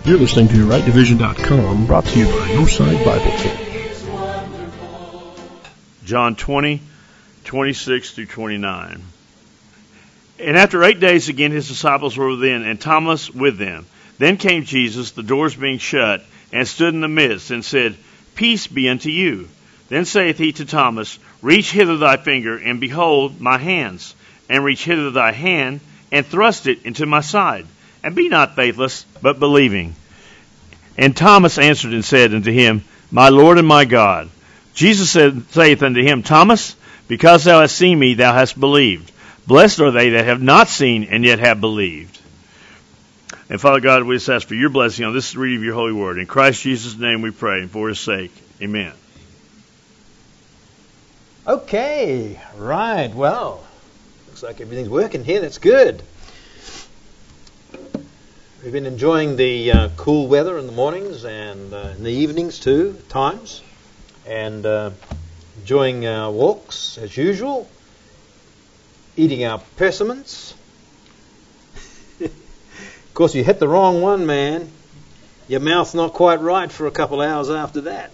You're listening to RightDivision.com, brought to you by Northside Bible Church. John 20:26 through 29. And after 8 days again his disciples were within, and Thomas with them. Then came Jesus, the doors being shut, and stood in the midst, and said, Peace be unto you. Then saith he to Thomas, Reach hither thy finger, and behold my hands, and reach hither thy hand, and thrust it into my side. And be not faithless, but believing. And Thomas answered and said unto him, My Lord and my God. Jesus saith unto him, Thomas, because thou hast seen me, thou hast believed. Blessed are they that have not seen, and yet have believed. And Father God, we just ask for your blessing on this reading of your holy word. In Christ Jesus' name we pray, and for his sake, amen. Okay, right, well, looks like everything's working here. That's good. We've been enjoying the cool weather in the mornings and in the evenings too, at times, and enjoying our walks as usual, eating our persimmons. Of course, you hit the wrong one, man. Your mouth's not quite right for a couple hours after that.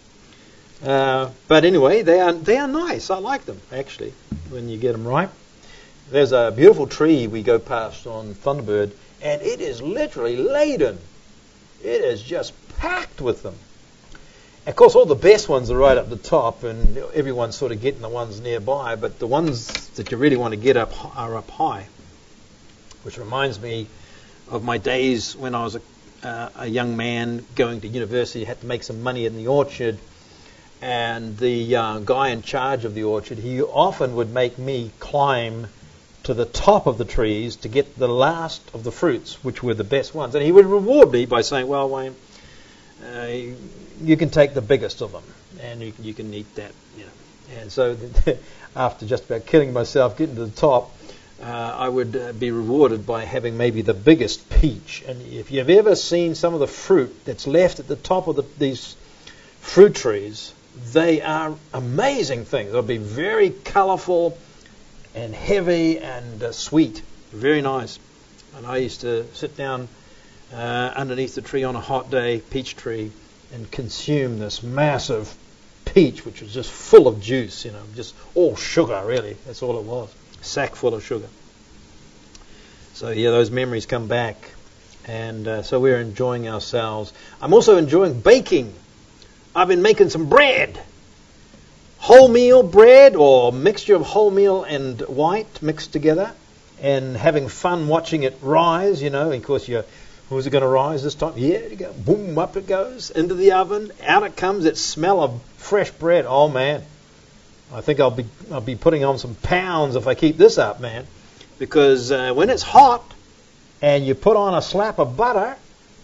But anyway, they are nice. I like them, actually, when you get them right. There's a beautiful tree we go past on Thunderbird, and it is literally laden. It is just packed with them. Of course, all the best ones are right up the top, and everyone's sort of getting the ones nearby, but the ones that you really want to get up are up high, which reminds me of my days when I was a young man going to university. I had to make some money in the orchard, and the guy in charge of the orchard, he often would make me climb to the top of the trees to get the last of the fruits, which were the best ones. And he would reward me by saying, well, Wayne, you can take the biggest of them, and you can eat that. You know. And so after just about killing myself getting to the top, I would be rewarded by having maybe the biggest peach. And if you've ever seen some of the fruit that's left at the top of these fruit trees, they are amazing things. They'll be very colorful and heavy and sweet. Very nice. And I used to sit down underneath the tree on a hot day, peach tree, and consume this massive peach, which was just full of juice, you know, just all sugar, really. That's all it was. A sack full of sugar. So, yeah, those memories come back. And so we're enjoying ourselves. I'm also enjoying baking. I've been making some bread. Wholemeal bread, or mixture of wholemeal and white mixed together, and having fun watching it rise, you know. Of course, who's it going to rise this time? Yeah, you go, boom, up it goes into the oven. Out it comes. That smell of fresh bread. Oh man, I think I'll be putting on some pounds if I keep this up, man. Because when it's hot and you put on a slap of butter,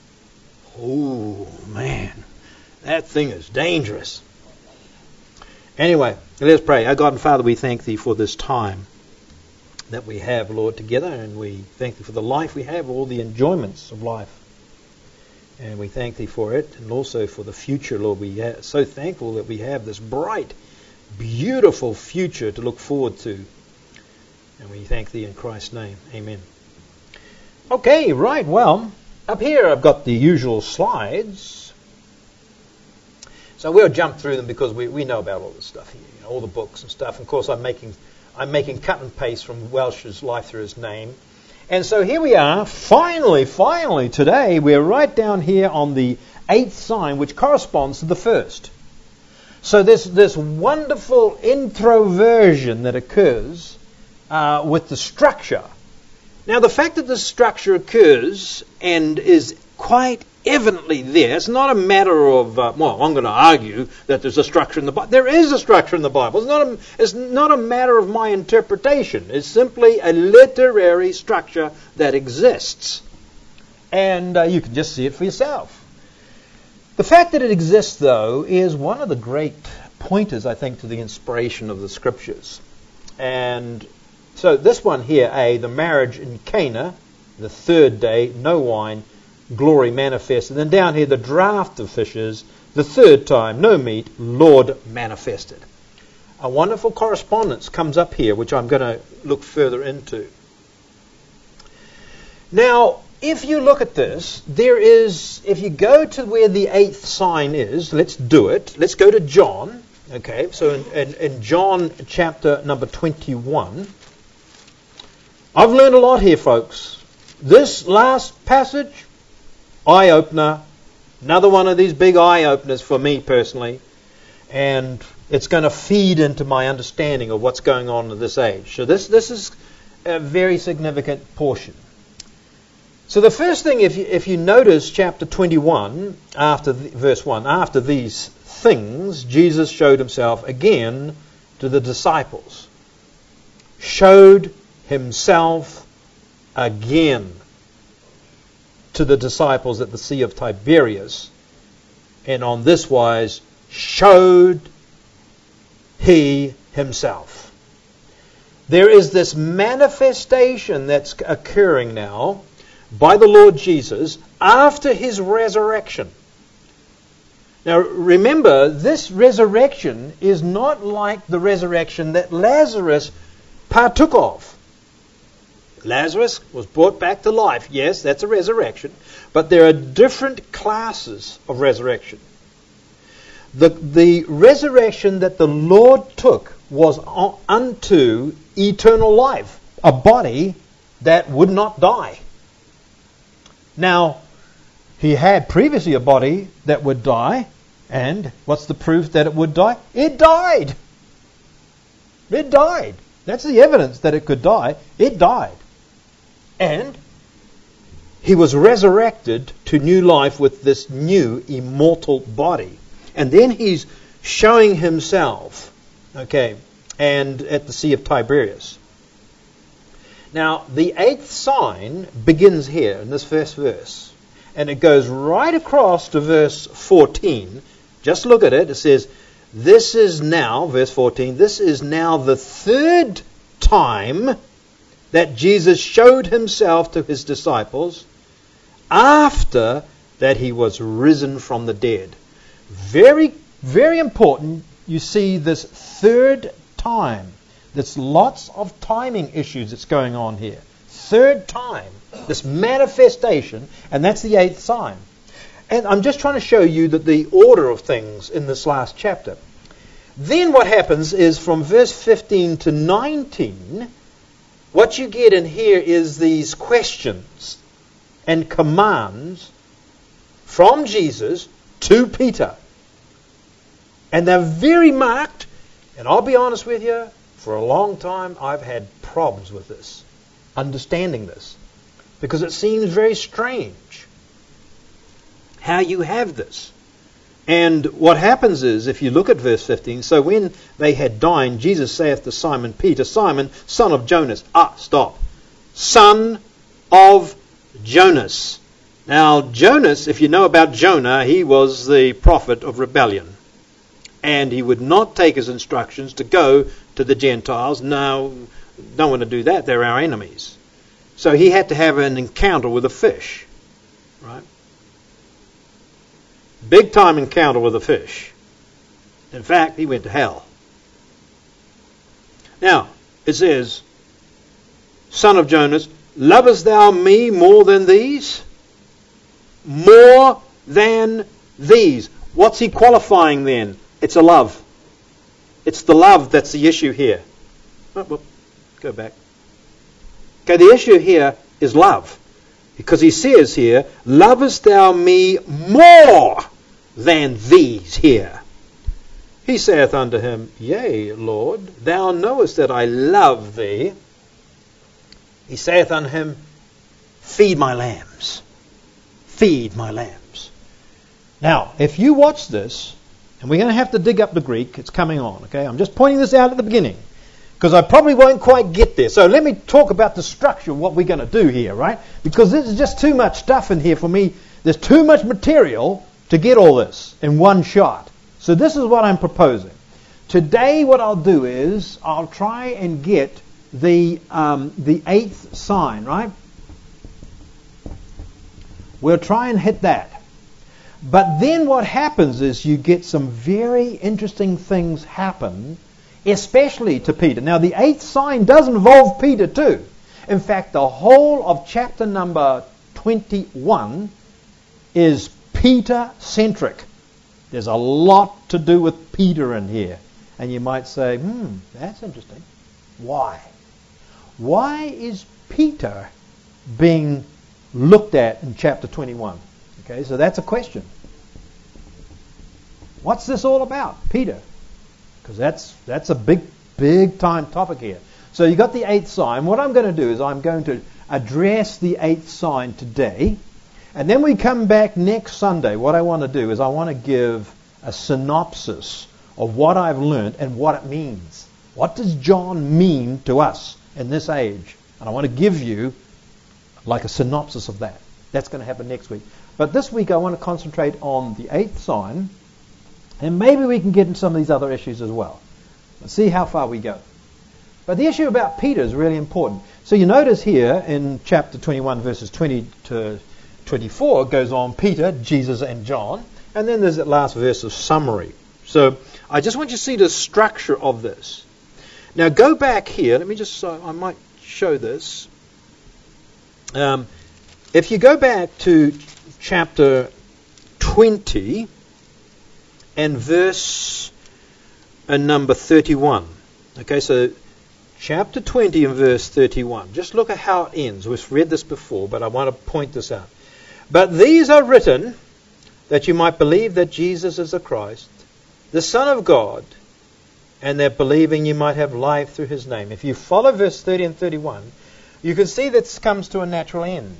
oh man, that thing is dangerous. Anyway, let's pray. Our God and Father, we thank Thee for this time that we have, Lord, together, and we thank Thee for the life we have, all the enjoyments of life. And we thank Thee for it, and also for the future, Lord. We are so thankful that we have this bright, beautiful future to look forward to. And we thank Thee in Christ's name. Amen. Okay, right, well, up here I've got the usual slides. So we'll jump through them because we know about all this stuff here, you know, all the books and stuff. Of course, I'm making cut and paste from Welsh's Life Through His Name. And so here we are, finally, today, we're right down here on the 8th sign, which corresponds to the first. So there's this wonderful introversion that occurs with the structure. Now, the fact that the structure occurs and is quite evidently there, it's not a matter of, well, I'm going to argue that there's a structure in the Bible. There is a structure in the Bible. It's not a matter of my interpretation. It's simply a literary structure that exists. And you can just see it for yourself. The fact that it exists, though, is one of the great pointers, I think, to the inspiration of the Scriptures. And so this one here, the marriage in Cana, the third day, no wine, glory manifested. And then down here, the draught of fishes, the third time, no meat, Lord manifested. A wonderful correspondence comes up here, which I'm going to look further into. Now, if you look at this, if you go to where the 8th sign is, let's do it. Let's go to John. Okay, so in John chapter number 21, I've learned a lot here, folks. This last passage, eye-opener, another one of these big eye-openers for me personally, and it's going to feed into my understanding of what's going on in this age. So this is a very significant portion. So the first thing, if you notice chapter 21, verse 1, after these things, Jesus showed himself again to the disciples. Showed himself again to the disciples at the Sea of Tiberias, and on this wise showed he himself. There is this manifestation that's occurring now by the Lord Jesus after his resurrection. Now remember, this resurrection is not like the resurrection that Lazarus partook of. Lazarus was brought back to life. Yes, that's a resurrection. But there are different classes of resurrection. The resurrection that the Lord took was unto eternal life, a body that would not die. Now, he had previously a body that would die, and what's the proof that it would die? It died. It died. That's the evidence that it could die. It died. And he was resurrected to new life with this new immortal body. And then he's showing himself, and at the Sea of Tiberias. Now, the 8th sign begins here in this first verse. And it goes right across to verse 14. Just look at it. It says, this is now, verse 14, this is now the 3rd time that Jesus showed himself to his disciples after that he was risen from the dead. Very, very important. You see this 3rd time. There's lots of timing issues that's going on here. 3rd time, this manifestation, and that's the 8th sign. And I'm just trying to show you that the order of things in this last chapter. Then what happens is from verse 15 to 19, what you get in here is these questions and commands from Jesus to Peter. And they're very marked, and I'll be honest with you, for a long time I've had problems with this, understanding this, because it seems very strange how you have this. And what happens is, if you look at verse 15, so when they had dined, Jesus saith to Simon Peter, Simon, son of Jonas. Son of Jonas. Now, Jonas, if you know about Jonah, he was the prophet of rebellion. And he would not take his instructions to go to the Gentiles. No, don't want to do that. They're our enemies. So he had to have an encounter with a fish. Right? Big time encounter with a fish. In fact, he went to hell. Now, it says, Son of Jonas, lovest thou me more than these? More than these. What's he qualifying then? It's a love. It's the love that's the issue here. Go back. Okay, the issue here is love. Because he says here, lovest thou me more than these here? He saith unto him, Yea, Lord, thou knowest that I love thee. He saith unto him, Feed my lambs. Feed my lambs. Now, if you watch this, and we're going to have to dig up the Greek, it's coming on, okay? I'm just pointing this out at the beginning, because I probably won't quite get there. So let me talk about the structure of what we're going to do here, right? Because this is just too much stuff in here for me. There's too much material to get all this in one shot. So this is what I'm proposing. Today what I'll do is I'll try and get the 8th sign, right? We'll try and hit that. But then what happens is you get some very interesting things happen, especially to Peter. Now the 8th sign does involve Peter too. In fact, the whole of chapter number 21 is Peter-centric. There's a lot to do with Peter in here. And you might say, that's interesting. Why? Why is Peter being looked at in chapter 21? Okay, so that's a question. What's this all about, Peter? Because that's a big time topic here. So you got the eighth sign. What I'm going to do is I'm going to address the eighth sign today. And then we come back next Sunday. What I want to do is I want to give a synopsis of what I've learned and what it means. What does John mean to us in this age? And I want to give you like a synopsis of that. That's going to happen next week. But this week I want to concentrate on the eighth sign, and maybe we can get into some of these other issues as well. Let's see how far we go. But the issue about Peter is really important. So you notice here in chapter 21, verses 20 to 24, it goes on Peter, Jesus, and John. And then there's that last verse of summary. So I just want you to see the structure of this. Now go back here. Let me just, I might show this. If you go back to chapter 20 and verse number 31. Okay, so chapter 20 and verse 31. Just look at how it ends. We've read this before, but I want to point this out. But these are written that you might believe that Jesus is the Christ, the Son of God, and that believing you might have life through his name. If you follow verse 30 and 31, you can see this comes to a natural end.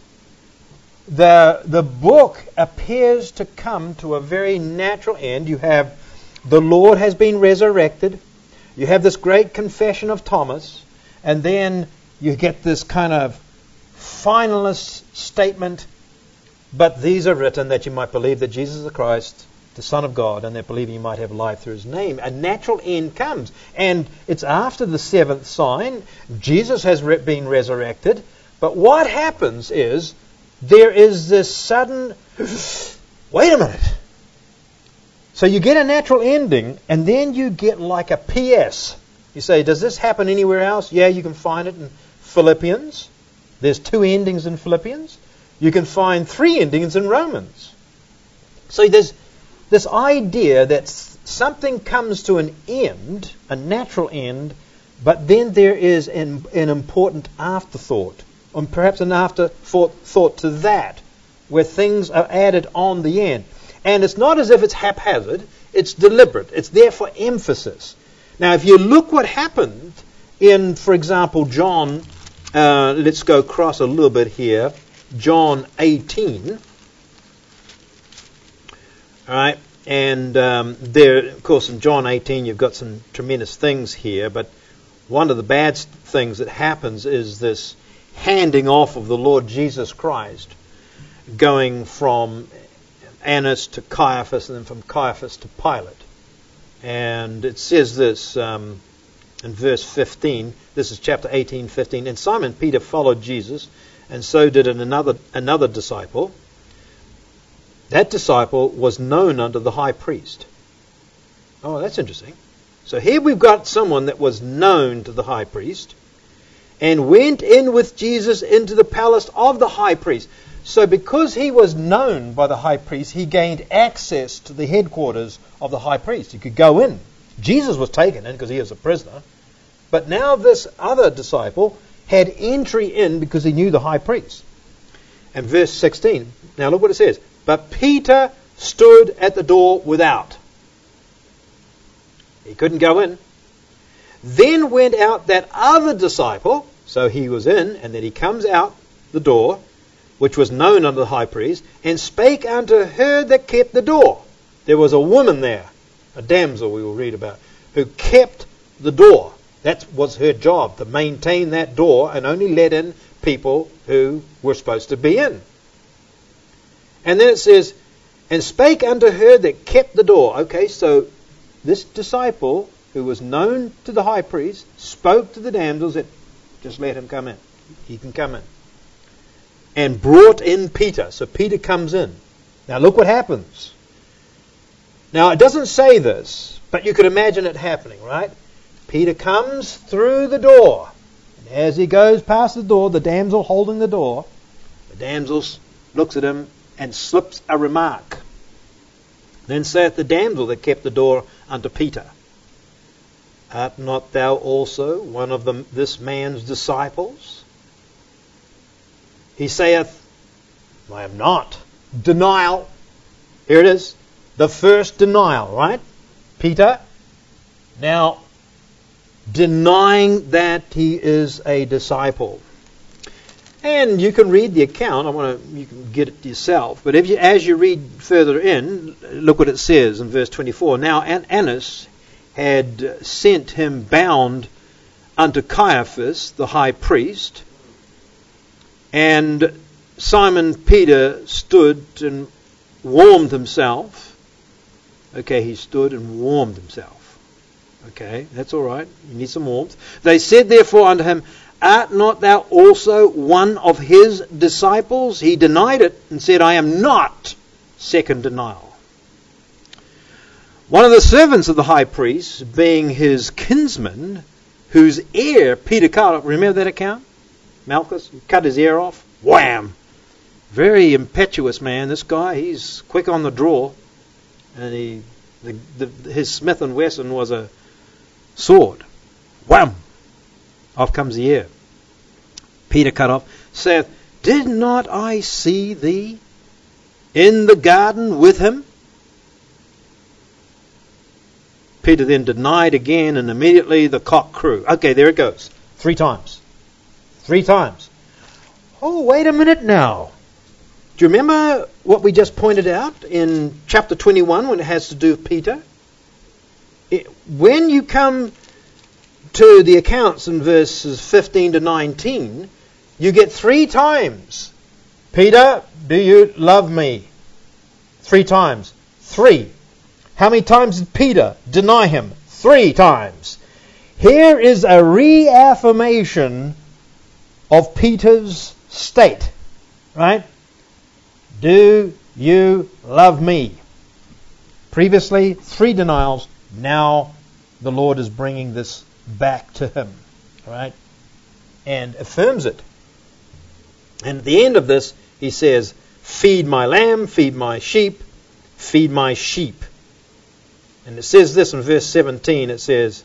The book appears to come to a very natural end. You have the Lord has been resurrected. You have this great confession of Thomas. And then you get this kind of finalist statement. But these are written that you might believe that Jesus is the Christ, the Son of God, and that believing you might have life through his name. A natural end comes. And it's after the seventh sign. Jesus has been resurrected. But what happens is there is this sudden, wait a minute. So you get a natural ending, and then you get like a PS. You say, does this happen anywhere else? Yeah, you can find it in Philippians. There's 2 endings in Philippians. You can find 3 endings in Romans. So there's this idea that something comes to an end, a natural end, but then there is an important afterthought, or perhaps an afterthought to that, where things are added on the end. And it's not as if it's haphazard, it's deliberate. It's there for emphasis. Now, if you look what happened in, for example, John, let's go across a little bit here, John 18. All right, and there, of course, in John 18, you've got some tremendous things here, but one of the bad things that happens is this handing off of the Lord Jesus Christ, going from Annas to Caiaphas, and then from Caiaphas to Pilate. And it says this in verse 15, this is chapter 18, 15, and Simon Peter followed Jesus, and so did another disciple. That disciple was known unto the high priest. Oh, that's interesting. So here we've got someone that was known to the high priest and went in with Jesus into the palace of the high priest. So because he was known by the high priest, he gained access to the headquarters of the high priest. He could go in. Jesus was taken in because he was a prisoner. But now this other disciple had entry in because he knew the high priest. And verse 16, now look what it says. But Peter stood at the door without. He couldn't go in. Then went out that other disciple, so he was in, and then he comes out the door, which was known unto the high priest, and spake unto her that kept the door. There was a woman there, a damsel we will read about, who kept the door. That was her job, to maintain that door and only let in people who were supposed to be in. And then it says, and spake unto her that kept the door. Okay, so this disciple, who was known to the high priest, spoke to the damsels that just let him come in. He can come in. And brought in Peter. So Peter comes in. Now look what happens. Now it doesn't say this, but you could imagine it happening, right? Peter comes through the door. And as he goes past the door, the damsel holding the door, The damsel looks at him and slips a remark. Then saith the damsel that kept the door unto Peter, Art not thou also one of this man's disciples? He saith, I am not. Denial. Here it is. The first denial, right? Peter, now denying that he is a disciple. And you can read the account. You can get it yourself. But as you read further in, look what it says in verse 24. Now Annas had sent him bound unto Caiaphas, the high priest, and Simon Peter stood and warmed himself. Okay, he stood and warmed himself. Okay, that's all right. You need some warmth. They said therefore unto him, Art not thou also one of his disciples? He denied it and said, I am not. Second denial. One of the servants of the high priest, being his kinsman, whose ear Peter cut off. Remember that account? Malchus cut his ear off. Wham! Very impetuous man, this guy. He's quick on the draw. And his Smith & Wesson was a sword. Wham! Off comes the ear. Peter cut off, saith, Did not I see thee in the garden with him? Peter then denied again, and immediately the cock crew. Okay, there it goes. 3 times. 3 times. Oh, wait a minute now. Do you remember what we just pointed out in chapter 21 when it has to do with Peter? When you come to the accounts in verses 15 to 19, you get 3 times. Peter, do you love me? 3 times. 3. How many times did Peter deny him? 3 times. Here is a reaffirmation of Peter's state. Right? Do you love me? Previously, 3 denials. Now the Lord is bringing this back to him. Right? And affirms it. And at the end of this, he says, Feed my lamb, feed my sheep, feed my sheep. And it says this in verse 17, it says,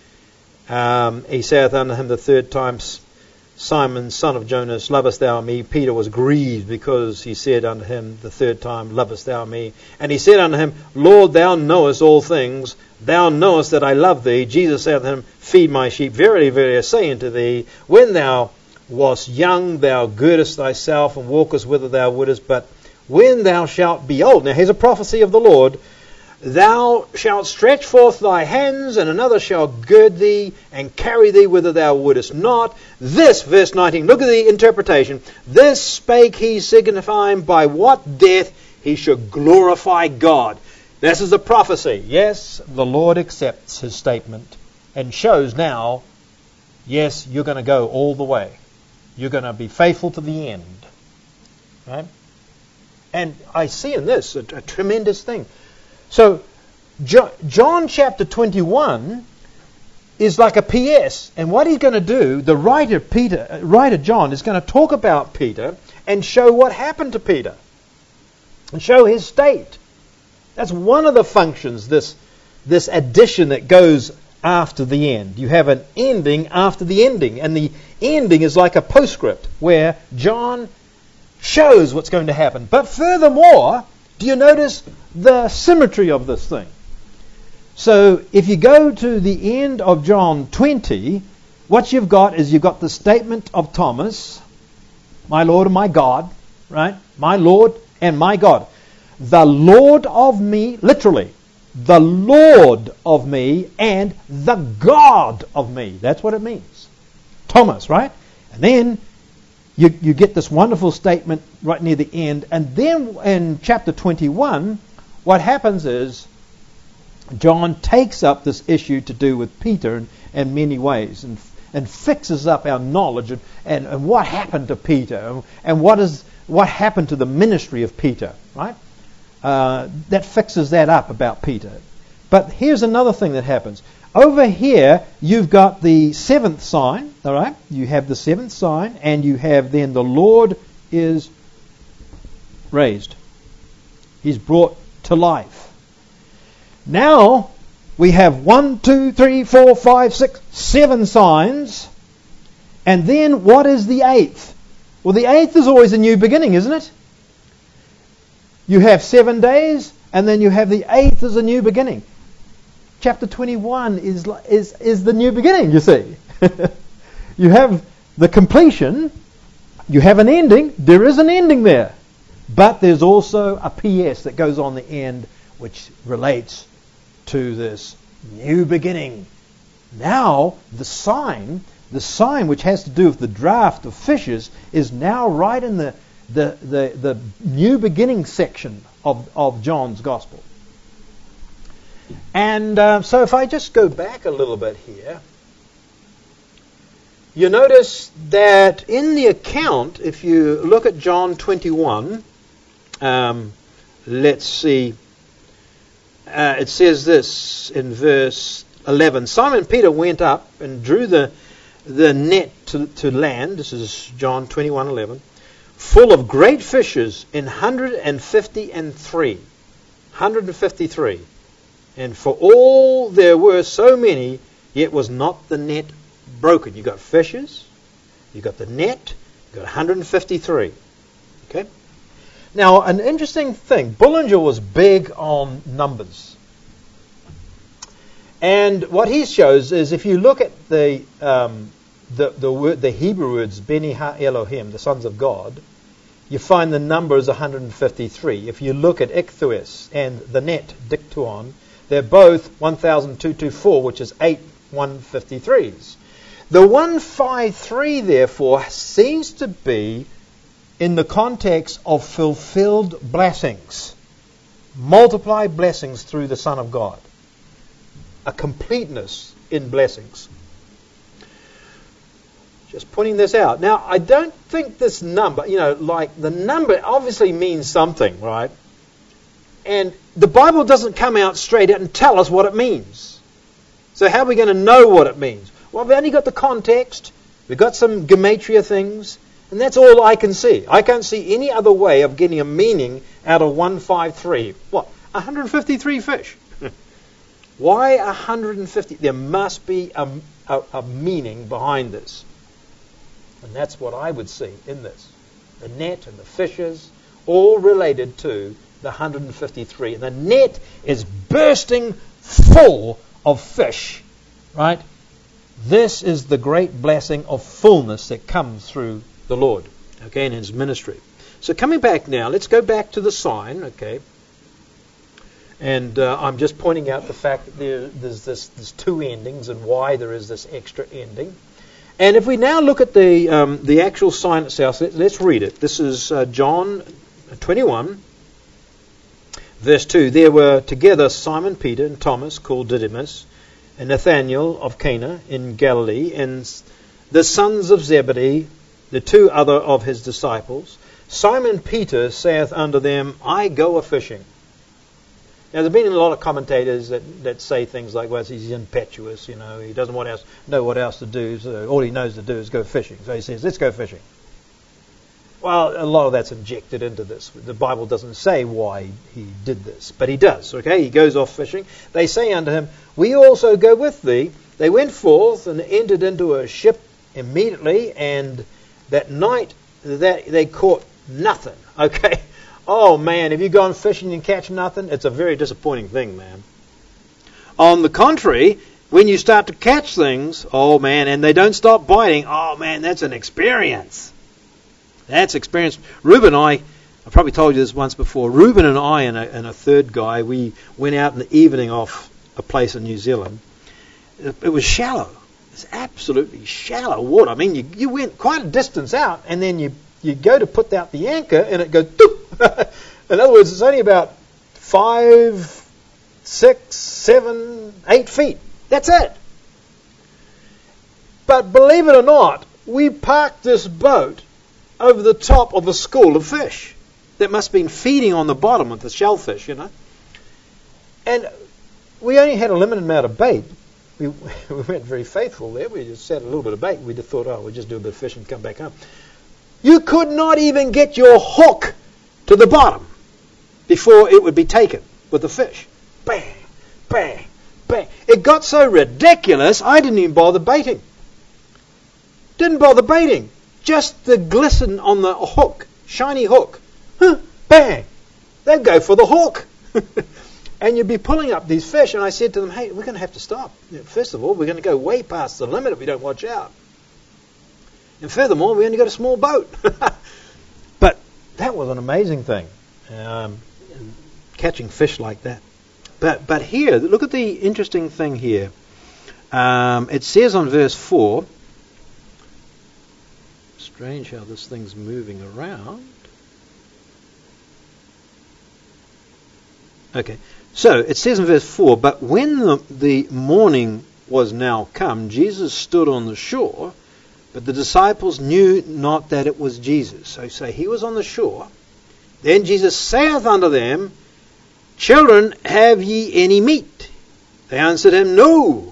He saith unto him the 3rd time, Simon, son of Jonas, lovest thou me? Peter was grieved because he said unto him the 3rd time, Lovest thou me? And he said unto him, Lord, thou knowest all things. Thou knowest that I love thee. Jesus said unto him, Feed my sheep. Verily, verily, I say unto thee, when thou wast young, thou girdest thyself and walkest whither thou wouldest. But when thou shalt be old, now here's a prophecy of the Lord, thou shalt stretch forth thy hands, and another shall gird thee and carry thee whither thou wouldest not. This, verse 19, look at the interpretation. This spake he, signifying by what death he should glorify God. This is a prophecy. Yes, the Lord accepts his statement and shows now, yes, you're going to go all the way. You're going to be faithful to the end. Right? And I see in this a tremendous thing. So, John chapter 21 is like a PS. And what he's going to do, the writer John, is going to talk about Peter and show what happened to Peter. And show his state. That's one of the functions, this addition that goes after the end. You have an ending after the ending. And the ending is like a postscript where John shows what's going to happen. But furthermore, do you notice the symmetry of this thing? So if you go to the end of John 20, what you've got is you've got the statement of Thomas, my Lord and my God, right? My Lord and my God. The Lord of me, literally, the Lord of me and the God of me. That's what it means. Thomas, right? And then you get this wonderful statement right near the end. And then in chapter 21, what happens is John takes up this issue to do with Peter in many ways and fixes up our knowledge and what happened to Peter and what happened to the ministry of Peter, right? That fixes that up about Peter. But here's another thing that happens. Over here, you've got the 7th sign, all right? You have the 7th sign, and you have then the Lord is raised. He's brought to life. Now we have 1, 2, 3, 4, 5, 6, 7 signs. And then what is the 8th? Well, the 8th is always a new beginning, isn't it? You have 7 days, and then you have the 8th as a new beginning. Chapter 21 is the new beginning, you see. You have the completion, you have an ending, there is an ending there. But there's also a PS that goes on the end which relates to this new beginning. Now, the sign which has to do with the draft of fishes is now right in the new beginning section of John's Gospel. And so if I just go back a little bit here, you notice that in the account, if you look at John 21, let's see, it says this in verse 11. Simon Peter went up and drew the net to land. This is John 21:11, full of great fishes, in 153. 153. And for all there were so many, yet was not the net broken. You got fishes, you got the net, you got 153. Okay. Now, an interesting thing. Bullinger was big on numbers, and what he shows is if you look at the word, the Hebrew words Beni Ha Elohim, the sons of God, you find the number is 153. If you look at Ichthus and the net Diktuon, they're both 1,224, which is 8 153s. The 153, therefore, seems to be in the context of fulfilled blessings. Multiply blessings through the Son of God. A completeness in blessings. Just pointing this out. Now, I don't think this number, like the number obviously means something, right? And the Bible doesn't come out straight out and tell us what it means. So how are we going to know what it means? Well, we've only got the context. We've got some gematria things. And that's all I can see. I can't see any other way of getting a meaning out of 153. What? 153 fish. Why 150? There must be a meaning behind this. And that's what I would see in this. The net and the fishes, all related to the 153. And the net is bursting full of fish. Right? This is the great blessing of fullness that comes through the Lord, okay, in His ministry. So coming back now, let's go back to the sign, okay. And I'm just pointing out the fact that there's 2 endings and why there is this extra ending. And if we now look at the actual sign itself, let's read it. This is John 21, verse 2. There were together Simon Peter and Thomas, called Didymus, and Nathanael of Cana in Galilee, and the sons of Zebedee, the 2 other of his disciples. Simon Peter saith unto them, I go a-fishing. Now, there have been a lot of commentators that say things like, well, he's impetuous, he doesn't know what else to do, so all he knows to do is go fishing. So he says, let's go fishing. Well, a lot of that's injected into this. The Bible doesn't say why he did this, but he does, okay? He goes off fishing. They say unto him, we also go with thee. They went forth and entered into a ship immediately, and that night that they caught nothing. Okay? Oh man, have you gone fishing and catch nothing? It's a very disappointing thing, man. On the contrary, when you start to catch things, oh man, and they don't stop biting, oh man, that's an experience. That's experience. Reuben and I probably told you this once before. Reuben and I and a third guy, we went out in the evening off a place in New Zealand. It was shallow. It's absolutely shallow water. I mean, you went quite a distance out, and then you go to put out the anchor, and it goes, doop. In other words, it's only about 5, 6, 7, 8 feet. That's it. But believe it or not, we parked this boat over the top of a school of fish that must have been feeding on the bottom of the shellfish, And we only had a limited amount of bait. We weren't very faithful there. We just set a little bit of bait. We just thought, we'll just do a bit of fishing and come back home. You could not even get your hook to the bottom before it would be taken with the fish. Bang, bang, bang. It got so ridiculous, I didn't even bother baiting. Didn't bother baiting. Just the glisten on the hook, shiny hook. Bang. They'd go for the hook. And you'd be pulling up these fish, and I said to them, hey, we're going to have to stop. First of all, we're going to go way past the limit if we don't watch out. And furthermore, we only got a small boat. But that was an amazing thing, catching fish like that. But here, look at the interesting thing here. It says on verse 4, strange how this thing's moving around. Okay, so it says in verse 4, but when the morning was now come, Jesus stood on the shore, but the disciples knew not that it was Jesus. So he was on the shore. Then Jesus saith unto them, children, have ye any meat? They answered him, no.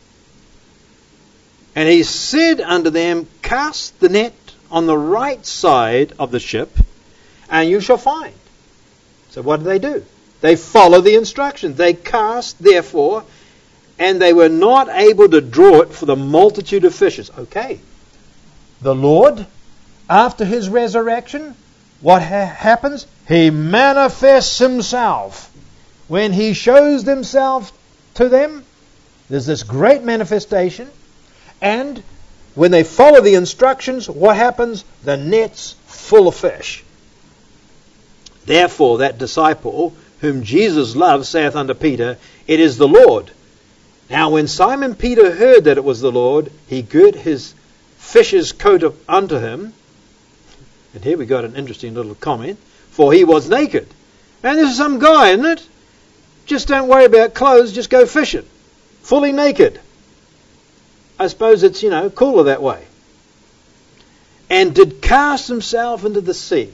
And he said unto them, cast the net on the right side of the ship, and you shall find. So what do? They follow the instructions. They cast, therefore, and they were not able to draw it for the multitude of fishes. Okay. The Lord, after his resurrection, what happens? He manifests himself. When he shows himself to them, there's this great manifestation. And when they follow the instructions, what happens? The net's full of fish. Therefore, that disciple whom Jesus loved saith unto Peter, it is the Lord. Now when Simon Peter heard that it was the Lord, he girt his fish's coat unto him. And here we got an interesting little comment. For he was naked. And this is some guy, isn't it? Just don't worry about clothes, just go fishing. Fully naked. I suppose it's, cooler that way. And did cast himself into the sea.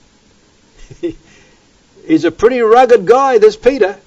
He's a pretty rugged guy, this Peter.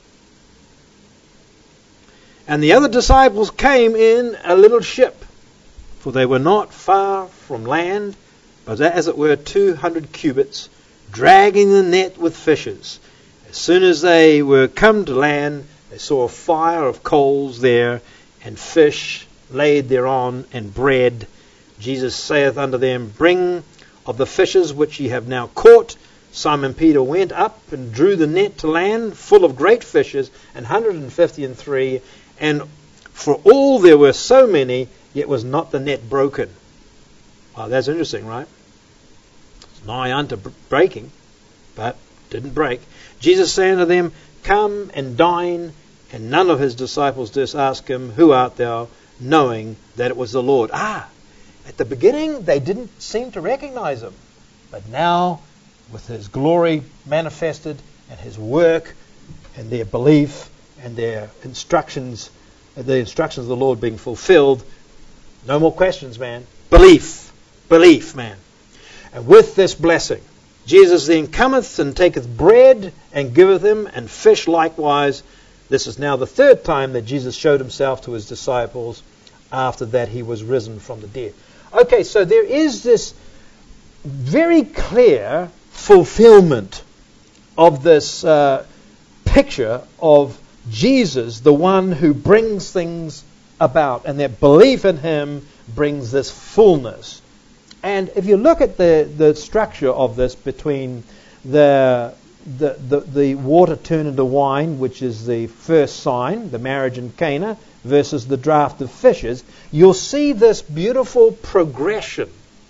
And the other disciples came in a little ship, for they were not far from land, but as it were 200 cubits, dragging the net with fishes. As soon as they were come to land, they saw a fire of coals there, and fish laid thereon, and bread. Jesus saith unto them, bring of the fishes which ye have now caught. Simon Peter went up and drew the net to land, full of great fishes, 153. And for all there were so many, yet was not the net broken. Oh, that's interesting, right? It's nigh unto breaking, but didn't break. Jesus said unto them, come and dine. And none of his disciples durst ask him, who art thou? Knowing that it was the Lord. At the beginning, they didn't seem to recognize him. But now, with his glory manifested and his work and their belief and their instructions, the instructions of the Lord being fulfilled, no more questions, man. Belief, man. And with this blessing, Jesus then cometh and taketh bread and giveth him, and fish likewise. This is now the third time that Jesus showed himself to his disciples after that he was risen from the dead. Okay, so there is this very clear fulfillment of this picture of Jesus, the one who brings things about, and that belief in him brings this fullness. And if you look at the structure of this between the water turned into wine, which is the first sign, the marriage in Cana, versus the draught of fishes, you'll see this beautiful progression.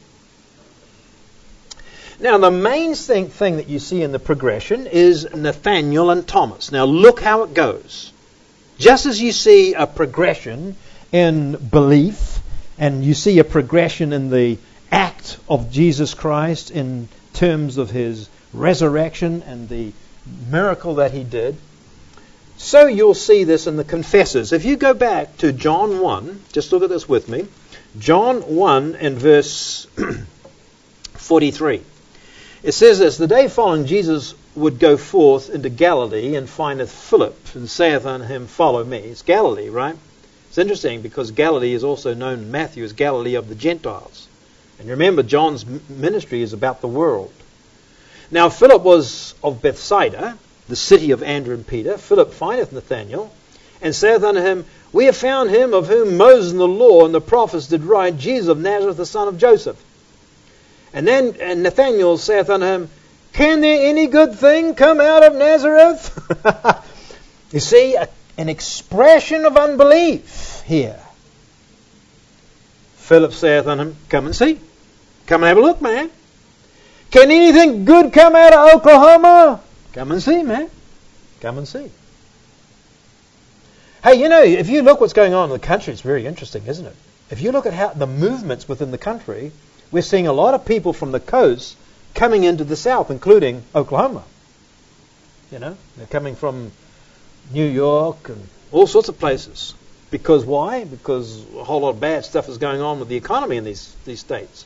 Now, the main thing that you see in the progression is Nathaniel and Thomas. Now, look how it goes. Just as you see a progression in belief, and you see a progression in the act of Jesus Christ in terms of his resurrection and the miracle that he did, so you'll see this in the confessors. If you go back to John 1, just look at this with me. John 1 and verse 43. It says this, the day following Jesus would go forth into Galilee and findeth Philip and saith unto him, follow me. It's Galilee, right? It's interesting because Galilee is also known in Matthew as Galilee of the Gentiles. And remember, John's ministry is about the world. Now Philip was of Bethsaida, the city of Andrew and Peter. Philip findeth Nathanael, and saith unto him, We have found him of whom Moses and the law and the prophets did write, Jesus of Nazareth, the son of Joseph. And Nathanael saith unto him, Can there any good thing come out of Nazareth? You see, an expression of unbelief here. Philip saith unto him, Come and see. Come and have a look, man. Can anything good come out of Oklahoma? Come and see, man. Come and see. Hey, you know, if you look what's going on in the country, it's very interesting, isn't it? If you look at how the movements within the country, we're seeing a lot of people from the coast coming into the south, including Oklahoma. You know, they're coming from New York and all sorts of places. Because why? Because a whole lot of bad stuff is going on with the economy in these states.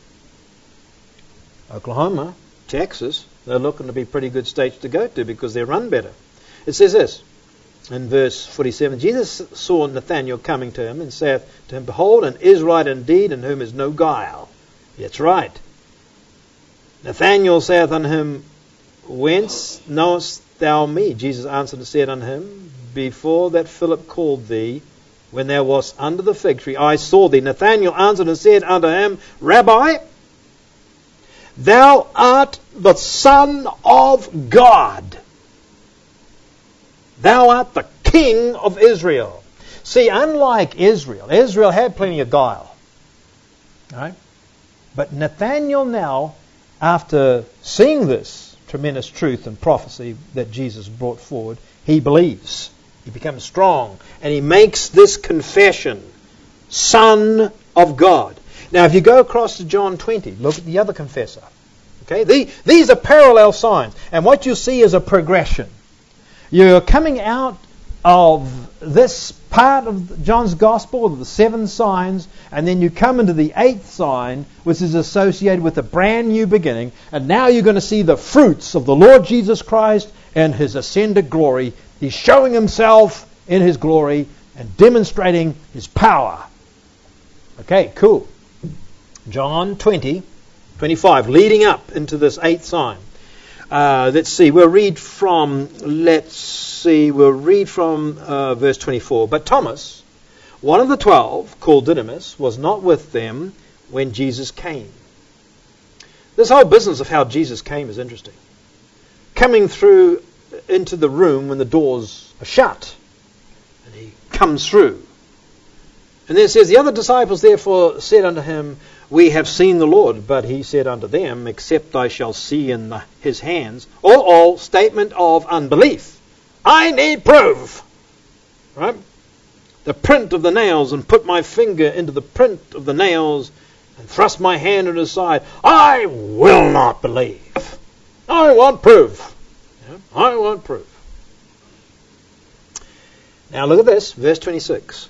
Oklahoma, Texas, they're looking to be pretty good states to go to because they run better. It says this in verse 47, Jesus saw Nathanael coming to him and saith to him, Behold, an Israelite indeed, in whom is no guile. That's right. Nathanael saith unto him, Whence knowest thou me? Jesus answered and said unto him, Before that Philip called thee, when thou wast under the fig tree, I saw thee. Nathanael answered and said unto him, Rabbi, thou art the Son of God. Thou art the King of Israel. See, unlike Israel had plenty of guile. Right? But Nathanael now, after seeing this tremendous truth and prophecy that Jesus brought forward, he believes. He becomes strong. And he makes this confession, Son of God. Now, if you go across to John 20, look at the other confessor. Okay, these are parallel signs. And what you see is a progression. You're coming out of this part of John's Gospel, of the 7 signs, and then you come into the 8th sign, which is associated with a brand new beginning. And now you're going to see the fruits of the Lord Jesus Christ and His ascended glory. He's showing Himself in His glory and demonstrating His power. Okay, cool. John 20:25, leading up into this 8th sign. Let's see, we'll read from verse 24. But Thomas, one of the 12, called Didymus, was not with them when Jesus came. This whole business of how Jesus came is interesting. Coming through into the room when the doors are shut. And He comes through. And then it says, The other disciples therefore said unto him, We have seen the Lord. But he said unto them, Except I shall see in His hands. All statement of unbelief. I need proof. Right? The print of the nails, and put my finger into the print of the nails, and thrust my hand in His side. I will not believe. I want proof. Yeah? I want proof. Now look at this, verse 26.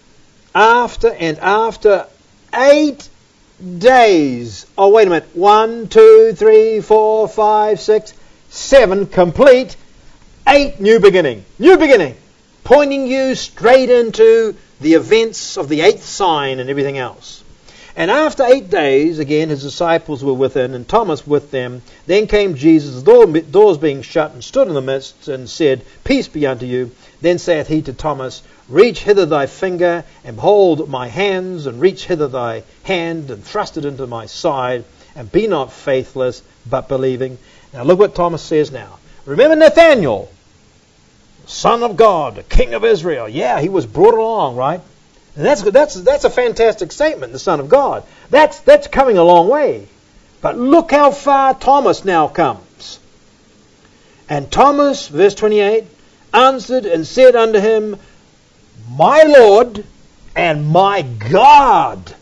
After 8 days. Oh, wait a minute. 1, 2, 3, 4, 5, 6, 7 complete. 8 new beginning. New beginning. Pointing you straight into the events of the 8th sign and everything else. And after 8 days, again, His disciples were within, and Thomas with them. Then came Jesus, the doors being shut, and stood in the midst, and said, Peace be unto you. Then saith He to Thomas, Reach hither thy finger, and behold my hands, and reach hither thy hand, and thrust it into my side, and be not faithless, but believing. Now look what Thomas says now. Remember Nathanael, Son of God, the King of Israel. Yeah, he was brought along, right? And that's a fantastic statement, the Son of God. That's coming a long way. But look how far Thomas now comes. And Thomas, verse 28, answered and said unto him, My Lord and my God.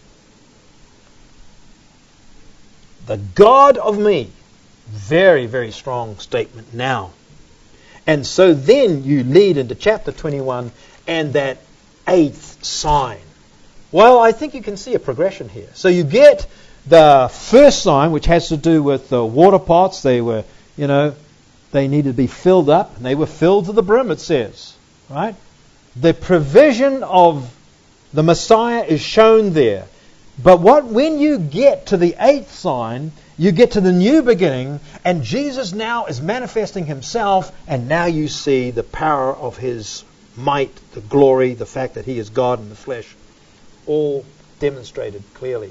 The God of me. Very, very strong statement now. And so then you lead into chapter 21 and that 8th sign. Well, I think you can see a progression here. So you get the first sign, which has to do with the water pots. They were, they needed to be filled up, and they were filled to the brim, it says. Right? The provision of the Messiah is shown there. But when you get to the 8th sign, you get to the new beginning, and Jesus now is manifesting himself, and now you see the power of his might, the glory, the fact that he is God in the flesh, all demonstrated clearly.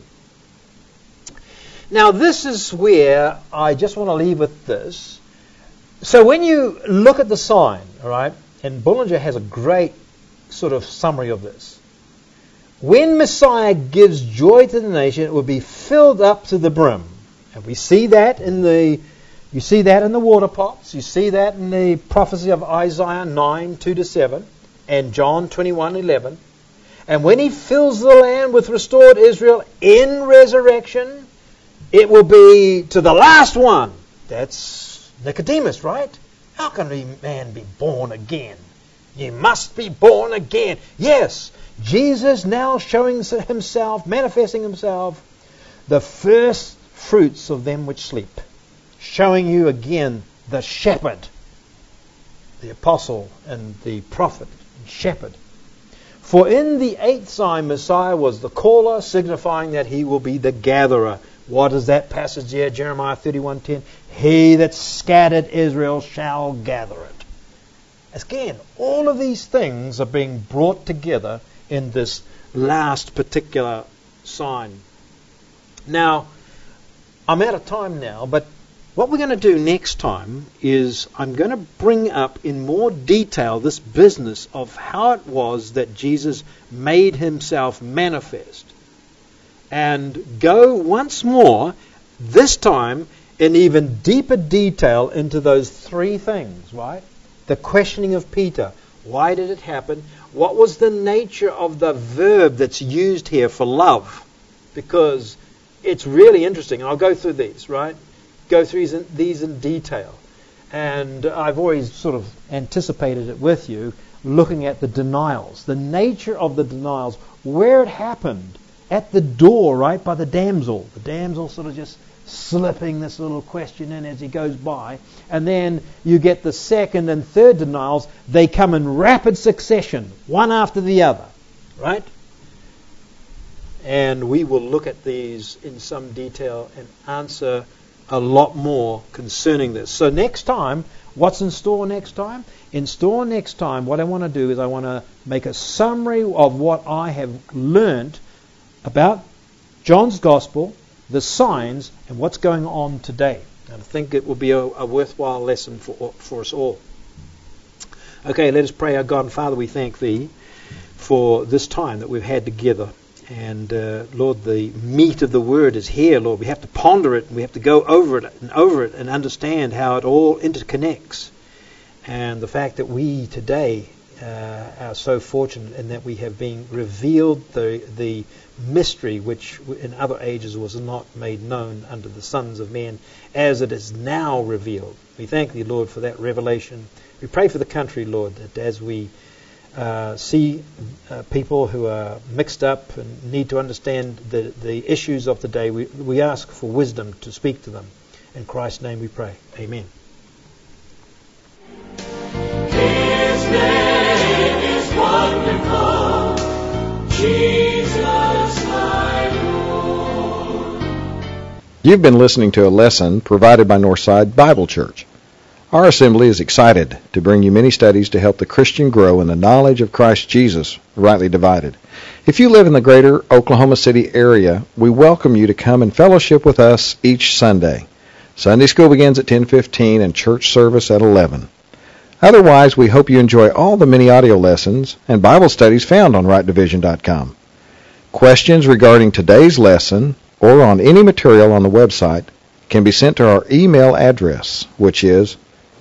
Now, this is where I just want to leave with this. So when you look at the sign, all right, and Bullinger has a great sort of summary of this. When Messiah gives joy to the nation, it will be filled up to the brim. And we see that you see that in the water pots. You see that in the prophecy of Isaiah 9:2-7 and John 21:11. And when he fills the land with restored Israel in resurrection, it will be to the last one. That's Nicodemus, right? How can a man be born again? You must be born again. Yes, Jesus now showing himself, manifesting himself, the first fruits of them which sleep. Showing you again the shepherd, the apostle and the prophet and shepherd. For in the 8th sign, Messiah was the caller, signifying that he will be the gatherer. What is that passage here? Jeremiah 31:10. He that scattered Israel shall gather it. Again, all of these things are being brought together in this last particular sign. Now, I'm out of time now, but what we're going to do next time is I'm going to bring up in more detail this business of how it was that Jesus made himself manifest. And go once more, this time in even deeper detail into those three things, right? The questioning of Peter. Why did it happen? What was the nature of the verb that's used here for love? Because it's really interesting. And I'll go through these, right? Go through these in detail. And I've always sort of anticipated it with you, looking at the denials. The nature of the denials, where it happened. At the door, right, by the damsel. The damsel sort of just slipping this little question in as he goes by. And then you get the second and third denials. They come in rapid succession, one after the other, right? And we will look at these in some detail and answer a lot more concerning this. So next time, what's in store next time? In store next time, what I want to do is I want to make a summary of what I have learned about John's Gospel, the signs, and what's going on today. And I think it will be a worthwhile lesson for us all. Okay, let us pray. Our God and Father, we thank Thee for this time that we've had together. And Lord, the meat of the Word is here, Lord. We have to ponder it, and we have to go over it and understand how it all interconnects. And the fact that we today are so fortunate in that we have been revealed the mystery which in other ages was not made known unto the sons of men, as it is now revealed. We thank Thee, Lord, for that revelation. We pray for the country, Lord, that as we see people who are mixed up and need to understand the issues of the day, we ask for wisdom to speak to them. In Christ's name we pray. Amen. His name is wonderful, Jesus my Lord. You've been listening to a lesson provided by Northside Bible Church. Our assembly is excited to bring you many studies to help the Christian grow in the knowledge of Christ Jesus, rightly divided. If you live in the greater Oklahoma City area, we welcome you to come and fellowship with us each Sunday. Sunday school begins at 10:15 and church service at 11. Otherwise, we hope you enjoy all the many audio lessons and Bible studies found on rightdivision.com. Questions regarding today's lesson or on any material on the website can be sent to our email address, which is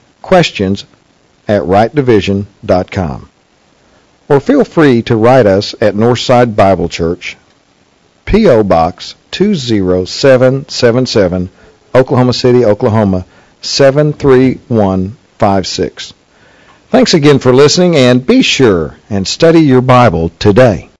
questions@rightdivision.com. Or feel free to write us at Northside Bible Church, P.O. Box 20777, Oklahoma City, Oklahoma 73156. Thanks again for listening, and be sure and study your Bible today.